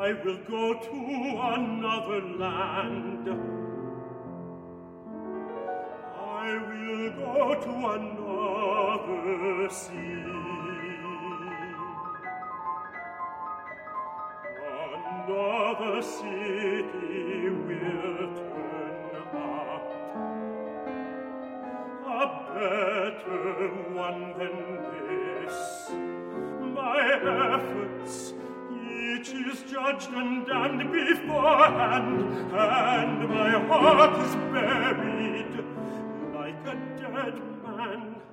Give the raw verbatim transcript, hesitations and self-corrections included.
I will go to another land. I will go to another sea. Another city will turn up, a better one than this. My efforts, each is judged and damned beforehand, and my heart is buried like a dead man.